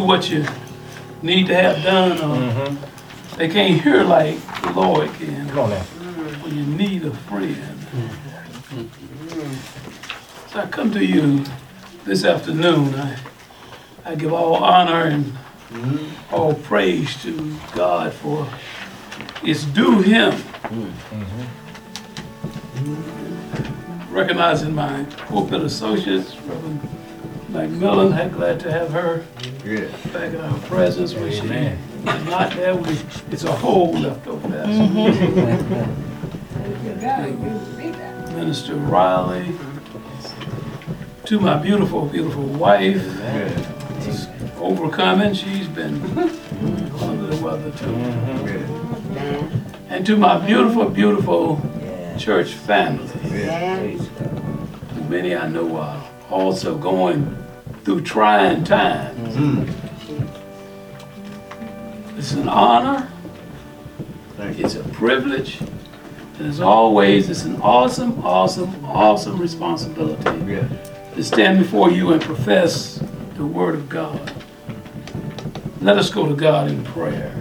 what you need to have done, or they can't hear like the Lord can. Come on now. When you need a friend. So I come to you this afternoon. I give all honor and all praise to God for it's due Him. Recognizing my pulpit associates, Reverend McMillan, I'm glad to have her back in our presence. When she is not there, it's a hole left over there. Minister Riley, to my beautiful, beautiful wife, she's overcoming. She's been under the weather too. And to my beautiful, beautiful church family. Many I know are also going through trying times. It's an honor. It's a privilege. And as always, it's an awesome, awesome, awesome responsibility to stand before you and profess the Word of God. Let us go to God in prayer.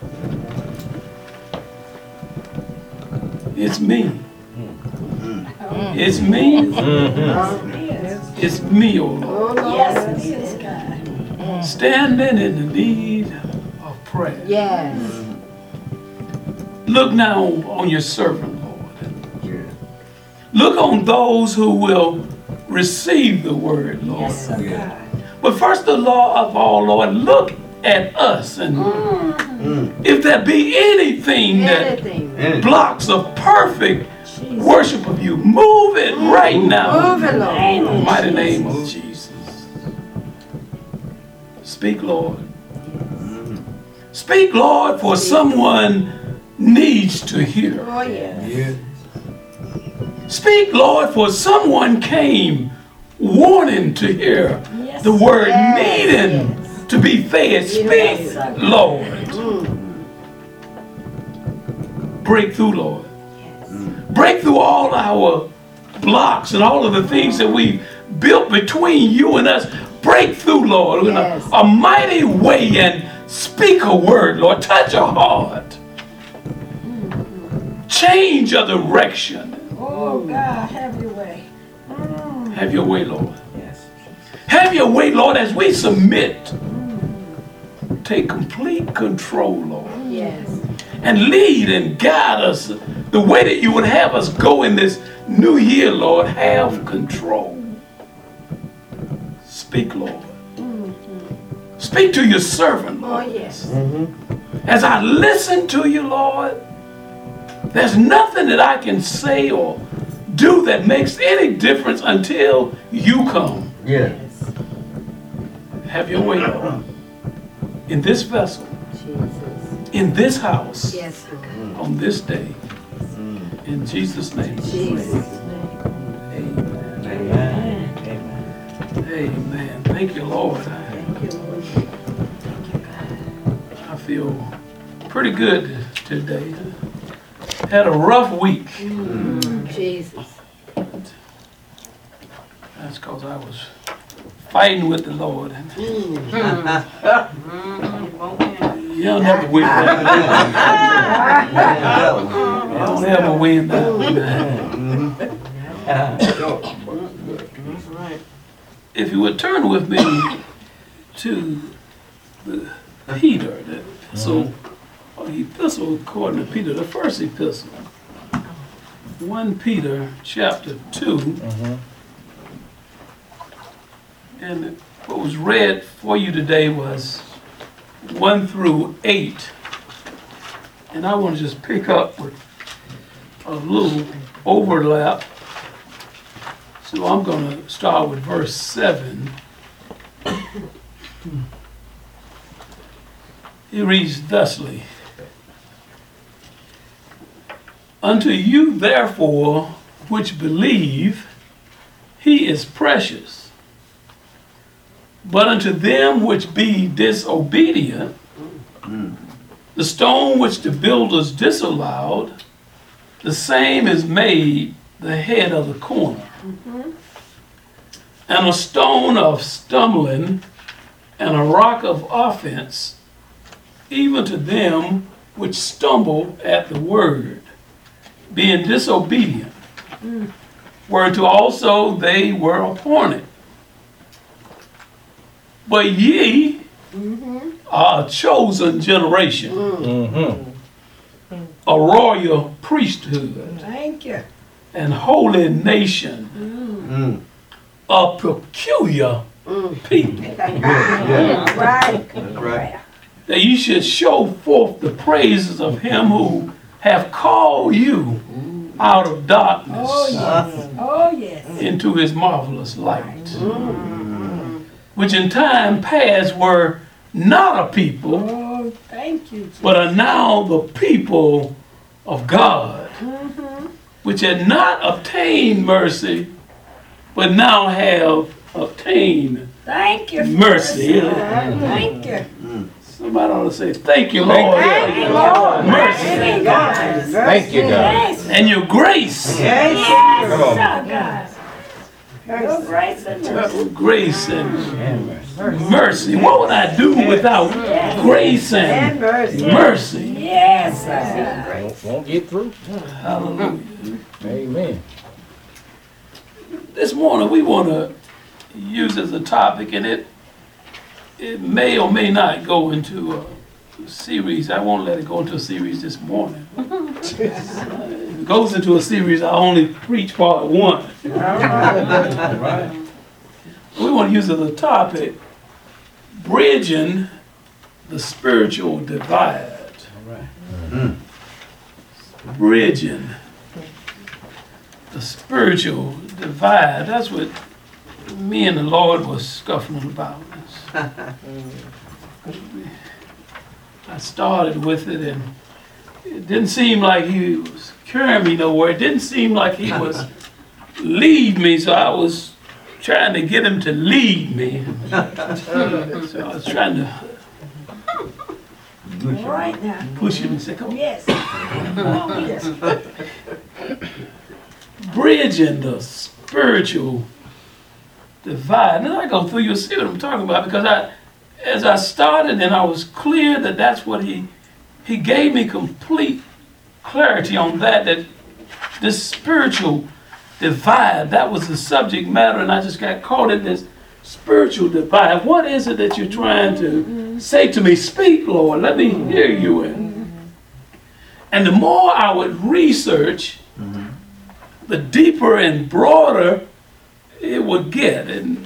It's me. It's me. It's me, oh Lord. Yes, God. Standing in the need of prayer. Yes. Look now on your servant, Lord. Look on those who will receive the word, Lord. Yes, God. But first of all, Lord, look at us. And if there be anything that blocks a perfect worship of you, move it right now. Move it, Lord. In the mighty name of Jesus. Speak, Lord. Speak, Lord, for someone needs to hear. Oh, yes. Speak, Lord, for someone came wanting to hear the word, needing to be fed. Speak, Lord. Break through, Lord. Break through all our blocks and all of the things that we've built between you and us. Break through, Lord, in a mighty way and speak a word, Lord. Touch a heart. Change a direction. Oh, God, have your way. Have your way, Lord. Have your way, Lord, as we submit. Take complete control, Lord. Yes. And lead and guide us the way that you would have us go in this new year, Lord. Have control. Speak, Lord. Speak to your servant, Lord. Oh, yes. As I listen to you, Lord, there's nothing that I can say or do that makes any difference until you come. Have your way, Lord. In this vessel, in this house, Yes, God. on this day. In Jesus' name. Jesus. Amen. Amen. Amen. Thank you, Lord. Thank you, Lord. I feel pretty good today. Had a rough week. Jesus. That's because I was fighting with the Lord. You'll never win that. You'll never win that. If you would turn with me to Peter, so epistle according to Peter, the first epistle, 1 Peter chapter 2, and what was read for you today was 1 through 8, and I want to just pick up with a little overlap. So I'm going to start with verse 7. It reads thusly: Unto you therefore which believe, he is precious. But unto them which be disobedient, the stone which the builders disallowed, the same is made the head of the corner, and a stone of stumbling, and a rock of offense, even to them which stumble at the word, being disobedient, whereunto also they were appointed. But ye are a chosen generation, a royal priesthood, Thank you. and holy nation, a peculiar people, Right. That's right. that you should show forth the praises of him who have called you out of darkness Oh, yes. Oh, yes. into his marvelous light, which in time past were not a people, Oh, thank you. but are now the people of God, which had not obtained mercy, but now have obtained Thank you. mercy. Thank you. Somebody ought to say, thank you, Lord, Thank you, Lord. Mercy. Thank you, God. Thank you, God. Yes. and your grace, Yes, Come on. God. Your grace and mercy. grace and And mercy. mercy. What would I do without grace and mercy. mercy? Yes, God. Won't get through. Hallelujah. Amen. This morning we want to use as a topic, and it may or may not go into a series. I won't let it go into a series this morning. If it goes into a series, I only preach part one. Right. We want to use as a topic, bridging the spiritual divide. Bridging the spiritual divide. That's what me and the Lord was scuffling about. I started with it, and it didn't seem like he was carrying me nowhere. It didn't seem like he was lead me, so I was trying to get him to lead me. So I was trying to Right now. push him and say, come on. Yes. Oh, yes. Bridging the spiritual divide. And as I go through, you'll see what I'm talking about, because as I started, and I was clear that that's what he gave me complete clarity on that this spiritual divide, that was the subject matter, and I just got caught in this spiritual divide. What is it that you're trying to say to me? Speak, Lord, let me hear you. And the more I would research, the deeper and broader it would get. And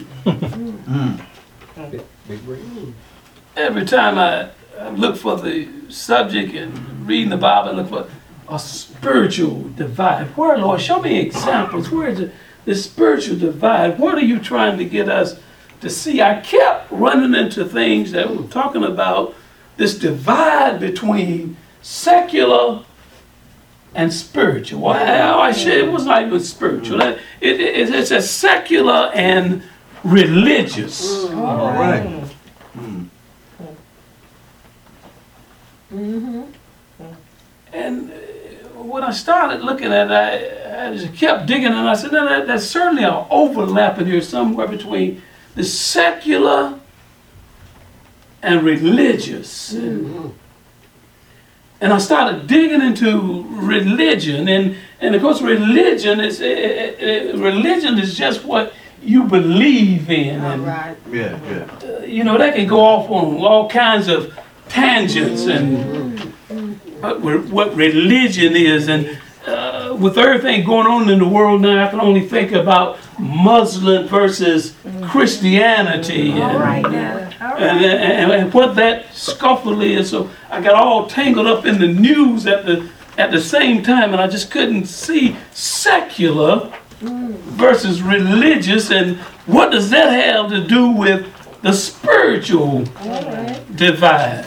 Big rig. every time I look for the subject and reading the Bible, I look for a spiritual divide. Where, Lord? Show me examples. Where is the spiritual divide? What are you trying to get us to see? I kept running into things that were talking about this divide between secular and spiritual. Well, I said it was not even spiritual. It's a secular and religious. All right. And when I started looking at it, I just kept digging, and I said, no, that's certainly an overlap in here somewhere between the secular and religious. And I started digging into religion, and of course religion is just what you believe in. And, Yeah. you know, that can go off on all kinds of tangents and what religion is. And with everything going on in the world now, I can only think about Muslim versus Christianity. All right now. All right. And what that scuffle is. So I got all tangled up in the news at the same time, and I just couldn't see secular versus religious, and what does that have to do with the spiritual divide?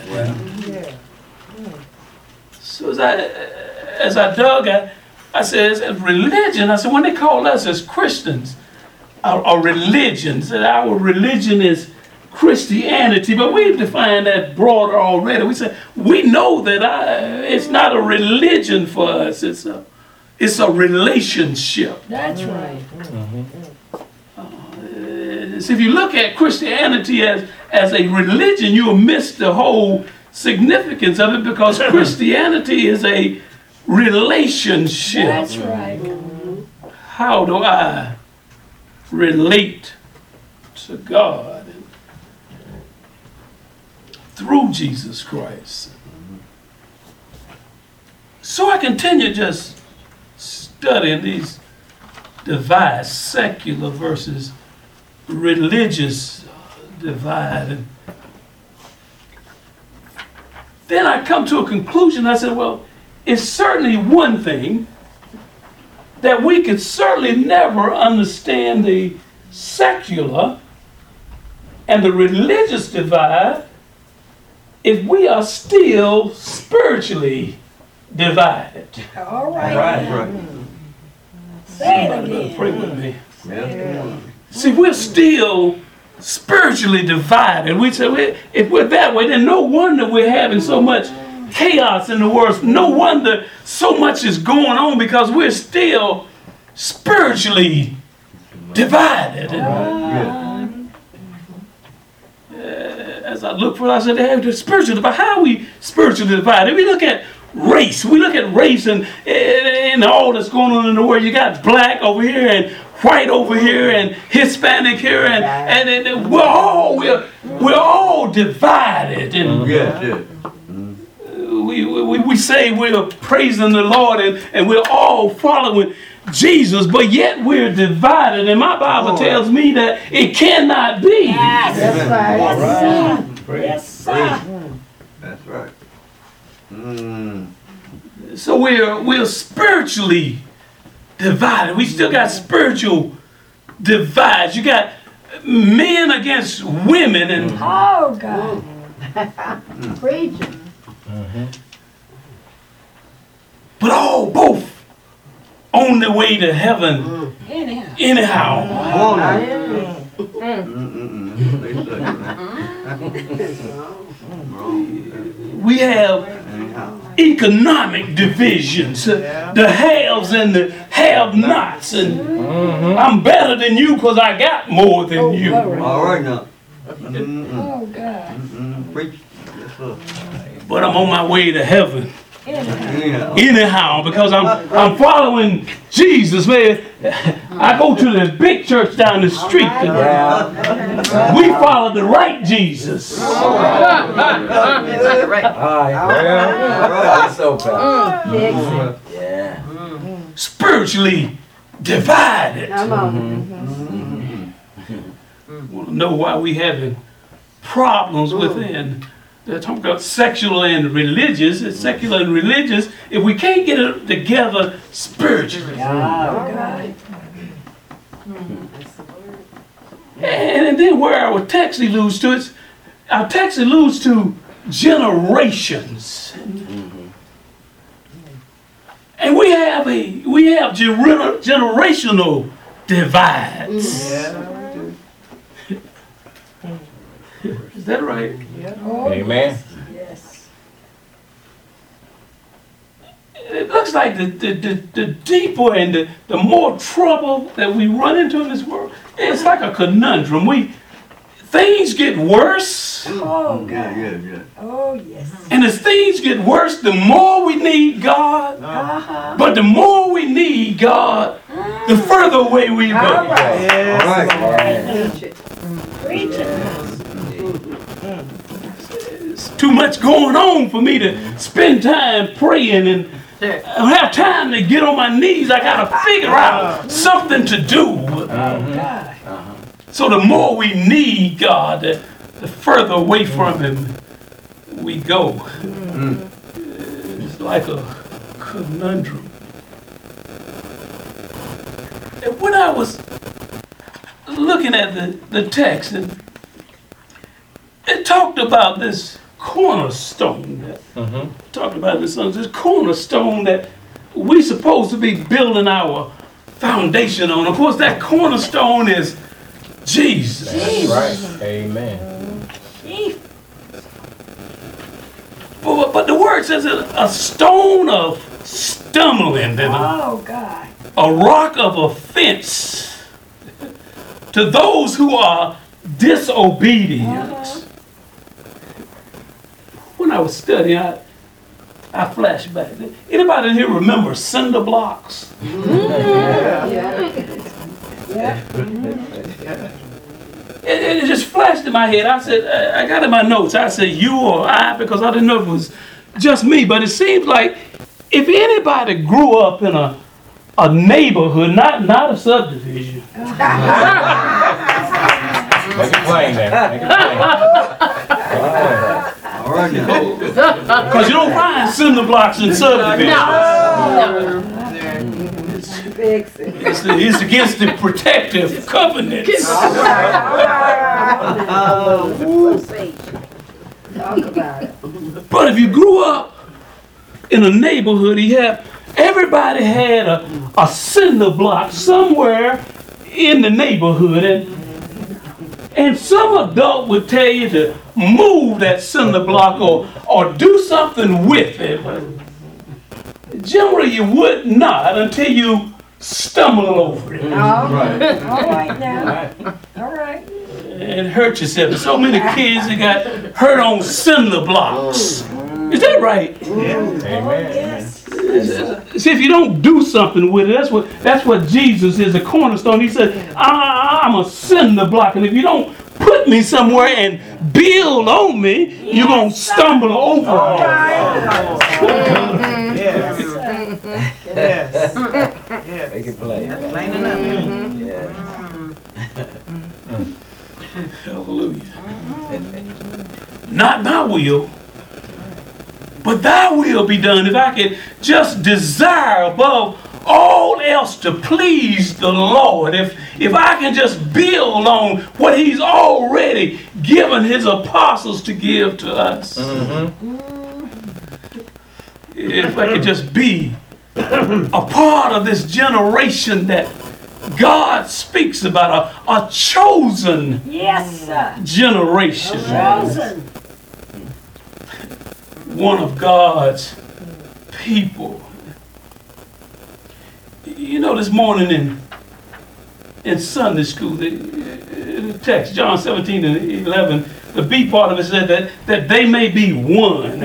So as I dug, I said, as religion, I said, when they call us as Christians, our religions, that our religion is Christianity, but we've defined that broader already. We say, we know that it's not a religion for us, it's a relationship. That's right. See, if you look at Christianity as a religion, you'll miss the whole significance of it, because Christianity is a relationship. That's right. How do I relate to God through Jesus Christ? So I continue just studying these divides, secular versus religious divide. And then I come to a conclusion. I said, well, it's certainly one thing that we could certainly never understand the secular and the religious divide if we are still spiritually divided. All right. Right. Say it Somebody better again. pray with me. Yeah. See, we're still spiritually divided. We say, if we're that way, then no wonder we're having so much chaos in the world. No wonder so much is going on, because we're still spiritually divided. As I look for it, I said, hey, the spiritual divide. How are we spiritually divided? We look at race. We look at race and all that's going on in the world. You got black over here and white over here and Hispanic here, and we're all divided. And Yes. we say we're praising the Lord and we're all following Jesus, but yet we're divided. And my Bible tells me that it cannot be. Yes. That's right. Yes, sir. Yes, sir. That's right. So we're spiritually divided. We still got spiritual divides. You got men against women, and Oh, God. Preaching. but both on the way to heaven anyhow. They say We have anyhow. economic divisions, the haves and the have-nots, and I'm better than you because I got more than you. All right now. Oh, God. Preach. Yes, sir. But I'm on my way to heaven Anyhow. anyhow, because I'm following Jesus, man. I go to the big church down the street, and we follow the right Jesus. All right. Well, that's so bad. Yeah. Spiritually divided. Come on. Want to know why we having problems within? They're talking about secular and religious. It's secular and religious. If we can't get it together spiritually, Oh, God. and then where our text alludes to it, our text alludes to generations, and we have generational divides. Is that right? Amen. Yes. It looks like the deeper and the more trouble that we run into in this world, it's like a conundrum. Things get worse, Oh, God. Yeah. Oh, yes. and as things get worse, the more we need God. Uh-huh. But the more we need God, the further away we go. All right. All right. Preach it. Preach it. It's too much going on for me to spend time praying, and I don't have time to get on my knees. I gotta figure out something to do. God. So the more we need God, the further away from Him we go. It's like a conundrum. And when I was looking at the text, and it talked about this cornerstone. Talked about this cornerstone that we supposed to be building our foundation on. Of course, that cornerstone is Jesus. That's right. Amen. But the word says a stone of stumbling and Oh, God. a rock of offense. to those who are disobedient. When I was studying, I flashed back. Anybody in here remember cinder blocks? It just flashed in my head. I said, I got in my notes, I said you or I, because I didn't know if it was just me, but it seems like if anybody grew up in a neighborhood, not a subdivision. Make it plain there. Make it plain. All right now. Because you don't find cinder blocks in subdivisions. It's against the protective covenants. Talk about it. But if you grew up in a neighborhood, everybody had a cinder block somewhere in the neighborhood, and some adult would tell you to move that cinder block or do something with it. But generally, you would not until you stumble over it. All right now. All right. And hurt yourself. So many kids that got hurt on cinder blocks. Is that right? Amen. Yes. See, if you don't do something with it, that's what Jesus is, a cornerstone. He said, I'm a cinder block, and if you don't put me somewhere and build on me, you're going to stumble over it. Yes. Make it plain. Plain enough. Hallelujah. Not my will, but thy will be done. If I could just desire above all else to please the Lord, if I can just build on what he's already given his apostles to give to us. If I could just be a part of this generation that God speaks about, a chosen generation. Chosen. One of God's people. You know, this morning in Sunday school, the text, John 17 and 11, the B part of it said that they may be one.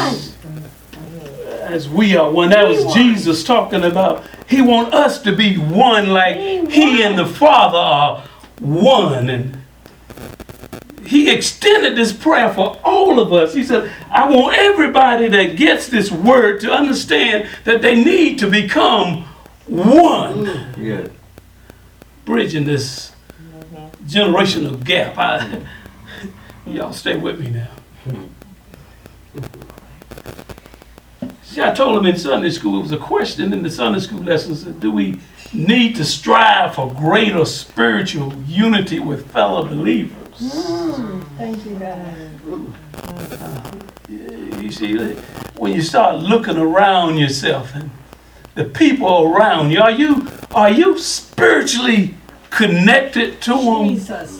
As we are one. That was Jesus talking about. He wants us to be one like he and the Father are one. And he extended this prayer for all of us. He said, I want everybody that gets this word to understand that they need to become one. Yeah. Bridging this generational gap. Y'all stay with me now. See, I told them in Sunday school, it was a question in the Sunday school lessons, do we need to strive for greater spiritual unity with fellow believers? Thank you, God. You see, when you start looking around yourself and the people around you, are you spiritually connected to them? Jesus.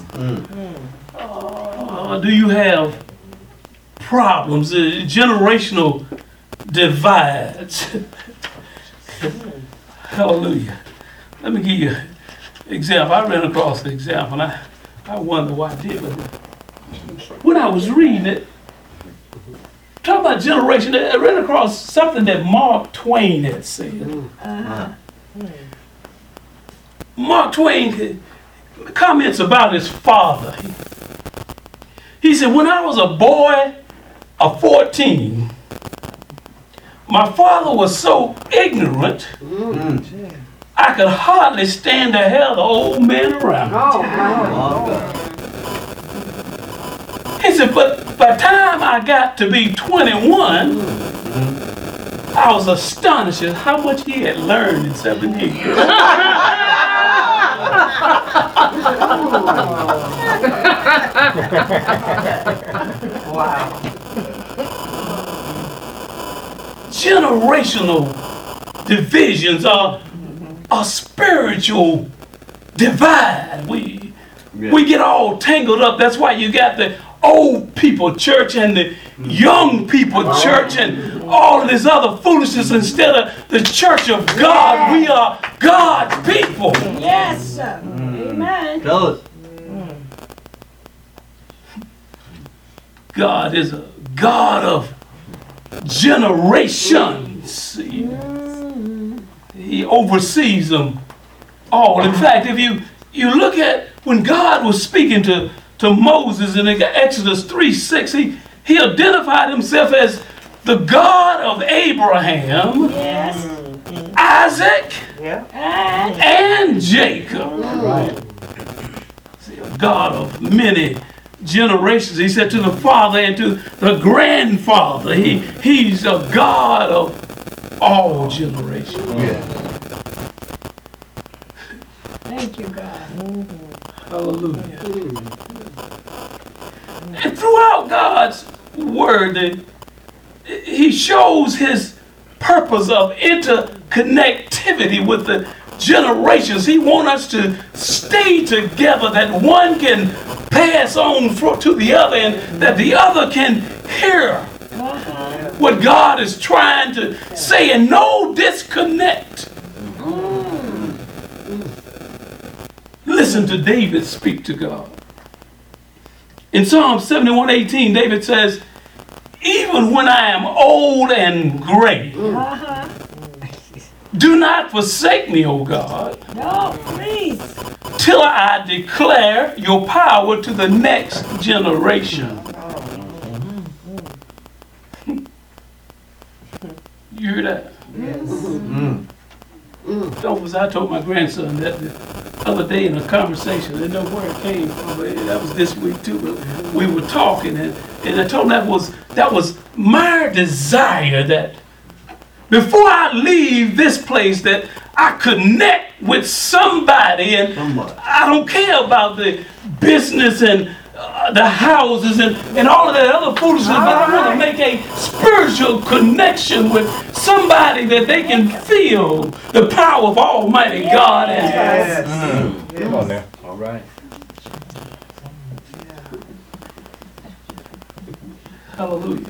Do you have problems, generational divides? Hallelujah. Let me give you an example. I ran across the example, and I wonder why I did. But when I was reading it, talking about generation, I ran across something that Mark Twain had said. Mark Twain comments about his father. He said, when I was a boy of 14, my father was so ignorant, I could hardly stand to have the old man around. He said, but by the time I got to be 21, I was astonished at how much he had learned in 7 years. Wow. Generational divisions are a spiritual divide. We get all tangled up. That's why you got the old people church and the young people church and all of this other foolishness instead of the church of God. We are God's people. Yes, sir. Amen. Tell us. God is a God of generations. He oversees them all. In fact, if you look at when God was speaking to Moses in Exodus 3:6, he identified himself as the God of Abraham, Yes. Isaac, Yeah. And and Jacob. Right. See, a God of many generations. He said to the father and to the grandfather, he's a God of all generations. Yeah. thank you, God. Hallelujah. And throughout God's word, he shows his purpose of interconnectivity with the generations. He wants us to stay together, that one can pass on to the other and that the other can hear what God is trying to say, and no disconnect. Listen to David speak to God. In Psalm 71:18, David says, even when I am old and gray, do not forsake me, O God, No, please. till I declare your power to the next generation. You hear that? I told my grandson that the other day in a conversation. I didn't know where it came from, but that was this week too. But we were talking, and I told him that was my desire, that before I leave this place, that I connect with somebody, and I don't care about the business and the houses and all of that other foolishness, but I want to make a spiritual connection with somebody that they can feel the power of Almighty God. And Yes. Come on now. All right. hallelujah.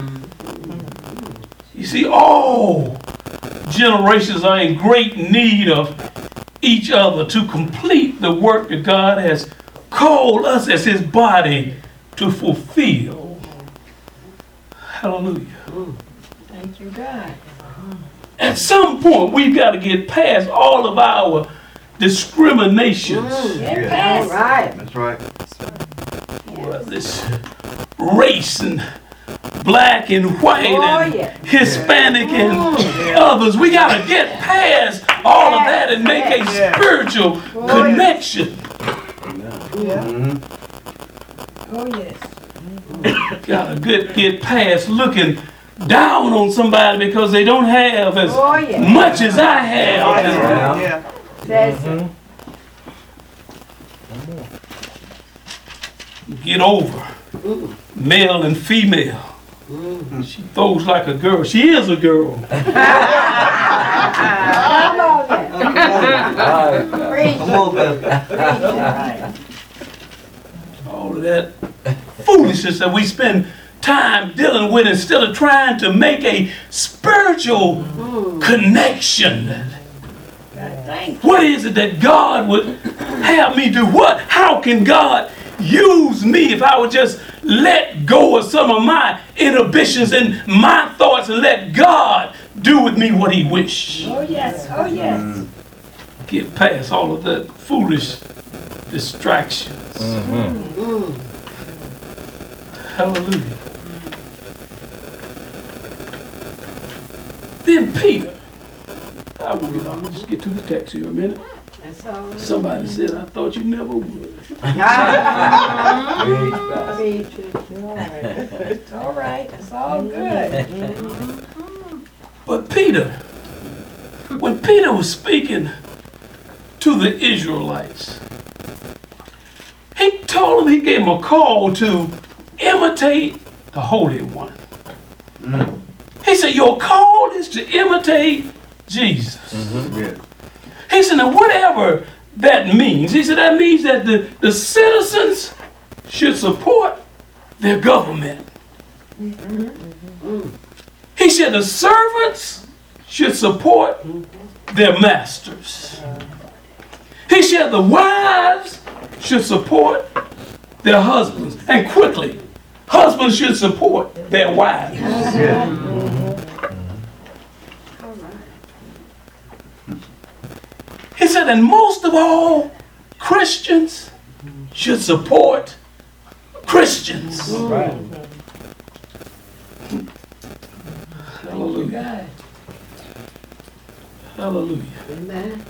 You see, all generations are in great need of each other to complete the work that God has called us as his body to fulfill. Hallelujah. Thank you, God. At some point, we've got to get past all of our discriminations. Get past. Right. That's right. Well, this race and black and white and yeah. Hispanic and others. We got to get past all of that and make a Yeah. spiritual connection. Oh, yes. Got to get past looking down on somebody because they don't have as Oh, yeah. much as I have. Yeah. That's it. Get over male and female. She throws like a girl. She is a girl. Come on then. Preach. Come on, Pastor. Right. All of that foolishness that we spend time dealing with instead of trying to make a spiritual connection. God, thank you. What is it that God would have me do? How can God use me if I would just let go of some of my inhibitions and my thoughts and let God do with me what he wishes? Oh, yes. Oh, yes. Get past all of that foolish distractions. Hallelujah. Then Peter. I'll just get to the text here a minute. That's all right. Somebody said, I thought you never would. Preach it. All right. It's all right. It's all good. But Peter, when Peter was speaking to the Israelites, he told them, he gave them a call to imitate the Holy One. He said, your call is to imitate Jesus. Yeah. He said, now whatever that means, he said, that means that the citizens should support their government. He said the servants should support their masters. He said the wives should support their husbands. And quickly, husbands should support their wives. He said, and most of all, Christians should support Christians. Right. Hallelujah. Hallelujah. Amen.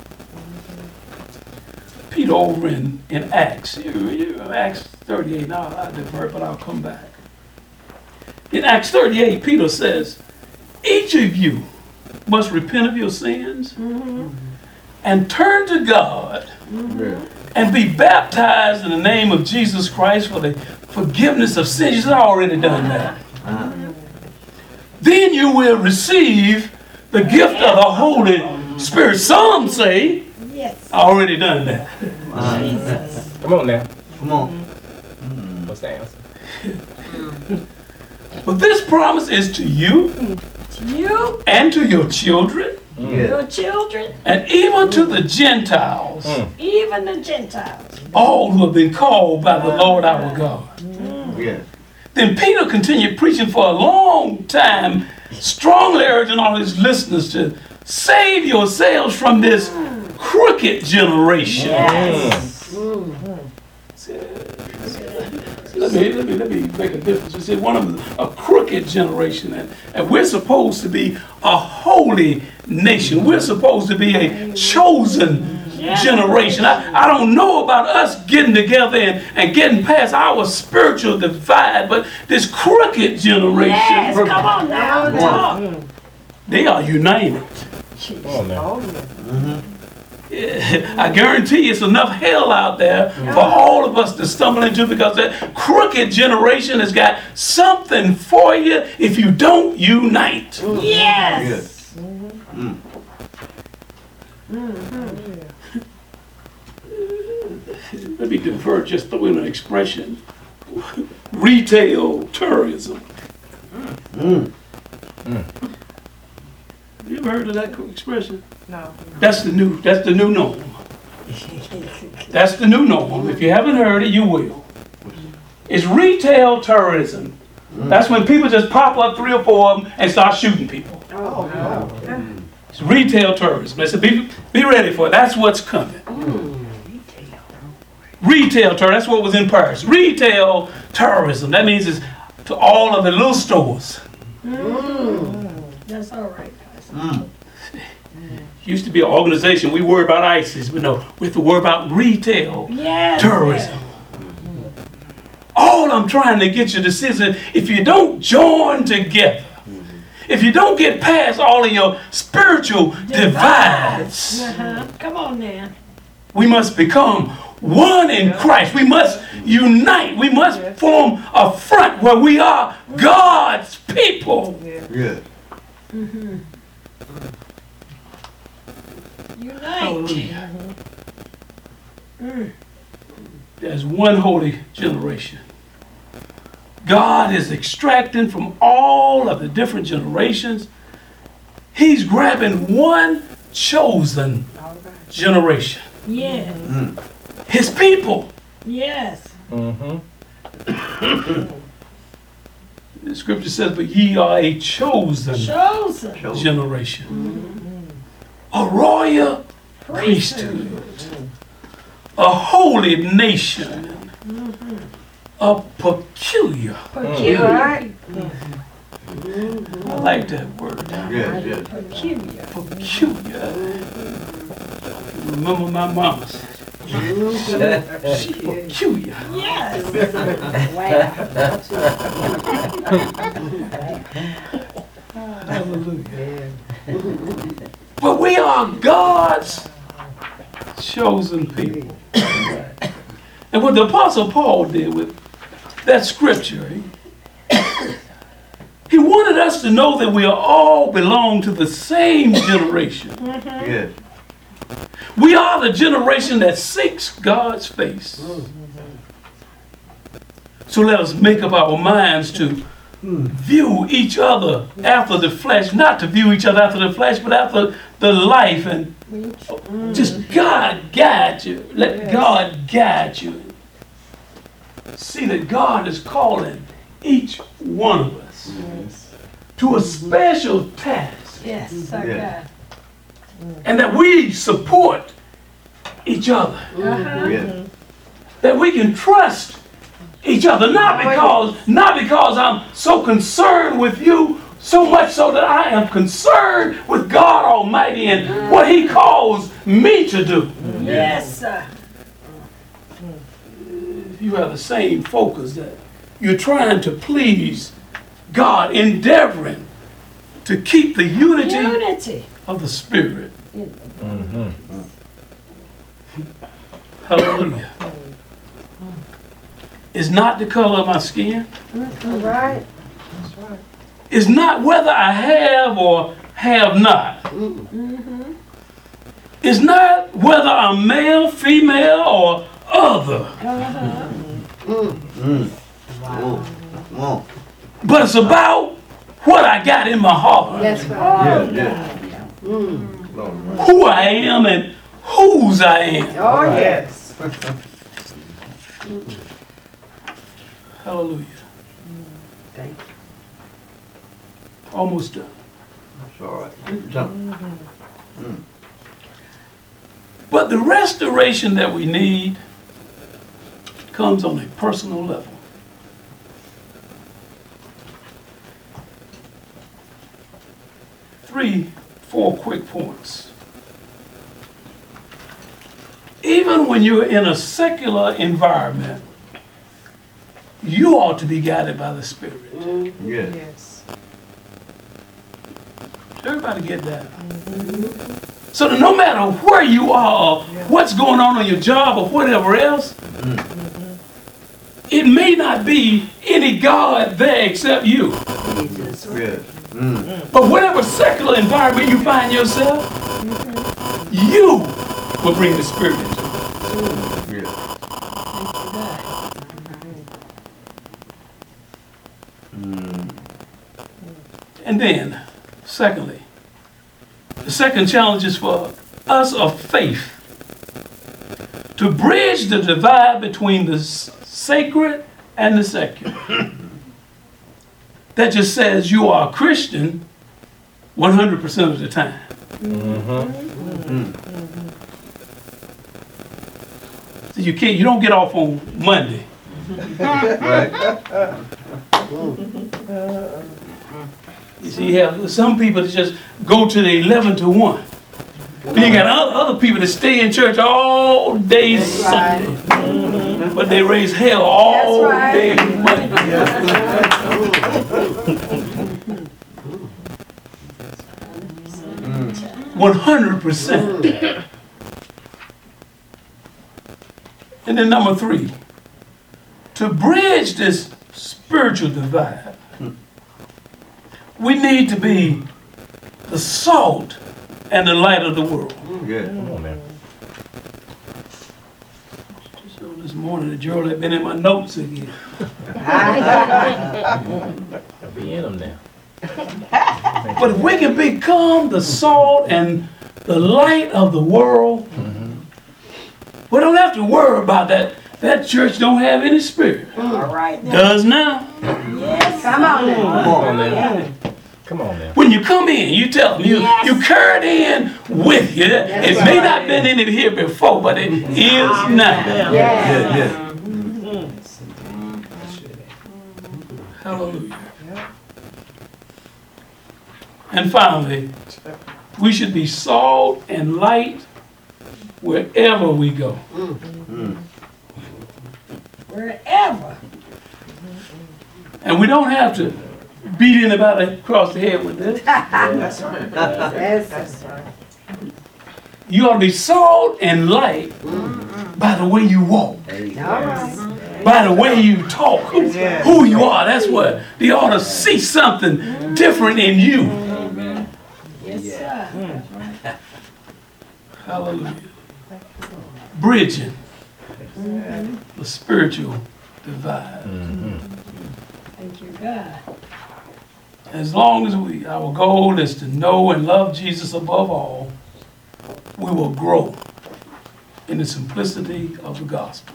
Peter over in Acts, Acts 38, now I divert, but I'll come back. In Acts 38, Peter says, each of you must repent of your sins and turn to God and be baptized in the name of Jesus Christ for the forgiveness of sins. He's already done that. Then you will receive the gift of the Holy Spirit. Some say, Yes. I already done that. Jesus. Come on now. Come on. What's the answer? But this promise is to you To you, and to your children Yeah. your children, and even to the Gentiles, even the Gentiles. all who have been called by the Lord our God. Yeah. Then Peter continued preaching for a long time, strongly urging all his listeners to save yourselves from this crooked generation. Yes. Let me make a difference. You see, one of them, a crooked generation, and we're supposed to be a holy nation. We're supposed to be a chosen generation. I don't know about us getting together and getting past our spiritual divide, but this crooked generation, Yes, come on now, talk. they are united. Come on now. I guarantee it's enough hell out there for all of us to stumble into, because that crooked generation has got something for you if you don't unite. Yes. Let me divert, just throw in an expression. Retail tourism. You ever heard of that expression? No. That's the new norm. That's the new norm. If you haven't heard it, you will. It's retail tourism. That's when people just pop up 3 or 4 of them and start shooting people. It's retail tourism. I said, be ready for it. That's what's coming. Retail tourism. That's what was in Paris. Retail tourism. That means it's to all of the little stores. That's all right, guys. Used to be an organization. We worry about ISIS, but no, we have to worry about retail Yes. tourism. All I'm trying to get you to see is that if you don't join together, if you don't get past all of your spiritual divides, Come on now. we must become one in Christ. We must unite. We must form a front where we are God's people. Yeah. Unite. Hallelujah. There's one holy generation. God is extracting from all of the different generations. He's grabbing one chosen generation. Yes. His people. Yes. The scripture says, but ye are a chosen Chosen. generation. A royal priesthood. A holy nation. A peculiar. Peculiar. I like that word. Yeah. Yeah. Peculiar. Peculiar. Remember my mama said, she peculiar. Yes. Wow. Hallelujah. But we are God's chosen people. And what the Apostle Paul did with that scripture, he wanted us to know that we all belong to the same generation. Yeah. We are the generation that seeks God's face. So let us make up our minds to view each other after the flesh, not to view each other after the flesh, but after the life, and just God guide you. Let God guide you. See that God is calling each one of us to a special task, Yes, sir, Yeah. and that we support each other, Yeah. that we can trust each other, not because I'm so concerned with you, so much so that I am concerned with God Almighty and what He calls me to do. Yes, sir. You have the same focus that you're trying to please God, endeavoring to keep the unity of the Spirit. Hallelujah. It's not the color of my skin. Right. It's not whether I have or have not. It's not whether I'm male, female, or other. Wow. Come on. But it's about what I got in my heart. That's right. Yeah. Who I am and whose I am. Oh, yes. Hallelujah. Thank you. Almost done. That's all right. Jump. But the restoration that we need comes on a personal level. Four quick points. Even when you're in a secular environment, you ought to be guided by the Spirit. Yeah. Yes. Everybody get that? So that no matter where you are, or what's going on your job, or whatever else, it may not be any God there except you. Yeah. But whatever secular environment you find yourself, you will bring the Spirit into it. Yeah. And then, secondly, the second challenge is for us of faith to bridge the divide between the sacred and the secular. That just says you are a Christian 100% of the time. So you don't get off on Monday. Right. You see, you have some people that just go to the 11 to 1. Then you got other people that stay in church all day Sunday. But they raise hell all day Monday. 100%. And then number 3, to bridge this spiritual divide, we need to be the salt and the light of the world. Yeah. Come on, man. So this morning, the Gerald had been in my notes again. I'll be in them now. But if we can become the salt and the light of the world, we don't have to worry about that. That church don't have any spirit. All right. Now. Does now. Yes. Come on now. Come on, man. Come on now. When you come in, you tell them, you carry it in with you. It may not have been in it here before, but it is now. Yeah. Yeah. Hallelujah. And finally, we should be salt and light wherever we go. Wherever. And we don't have to beat anybody across the head with this. That's right. That's right. You ought to be salt and light by the way you walk, All right. by the way you talk, who you are. That's what they ought to see something different in you. Yes, sir. Hallelujah. Bridging the spiritual divide. Thank you, God. As long as our goal is to know and love Jesus above all, we will grow in the simplicity of the gospel.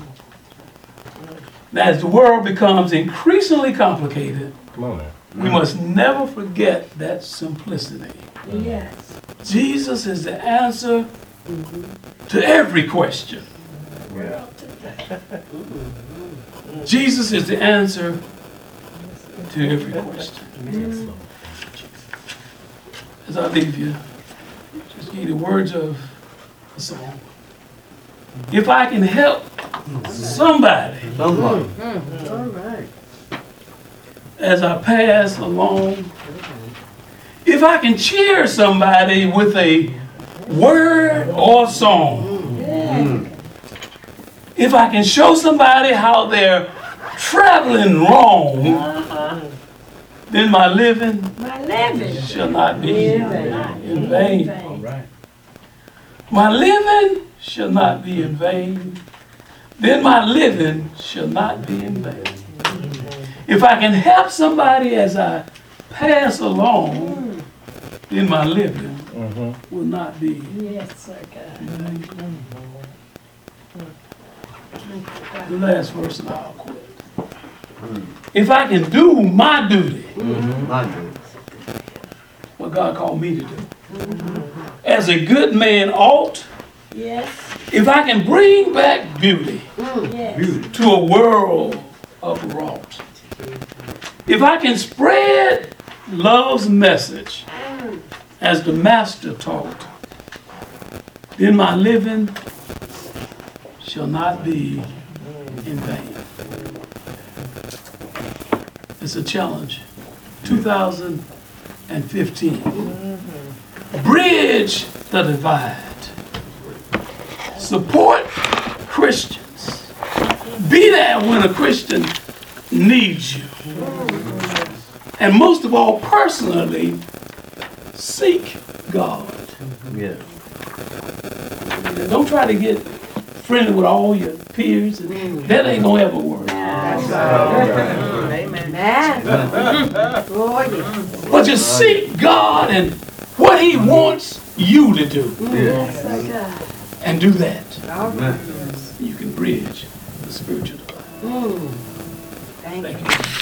Now, as the world becomes increasingly complicated, Come on now. we must never forget that simplicity. Yes. Jesus is the answer to every question. Yeah. Jesus is the answer to every question. As I leave you, just give you the words of the song. If I can help somebody Somebody. All right. as I pass along, if I can cheer somebody with a word or song, if I can show somebody how they're traveling wrong, then my living My living. shall not be in vain. All right. My living shall not be in vain. Then my living shall not be in vain. If I can help somebody as I pass along, then my living will not be Yes, sir, God. in vain. The last verse and I'll quit. If I can do my duty, My dude. what God called me to do, as a good man ought, Yes. if I can bring back beauty Yes. Beauty. to a world upraught, if I can spread love's message as the Master taught, then my living shall not be in vain. It's a challenge. 2015. Bridge the divide. Support Christians. Be there when a Christian needs you. And most of all, personally, seek God. Yeah. Don't try to get friendly with all your peers. That ain't gonna ever work. Amen. Man. Oh, yes. But just seek God and what He wants you to do, Yeah. Yes, sir, God. and do that. All right. Amen. You can bridge the spiritual divide. Thank you. Thank you.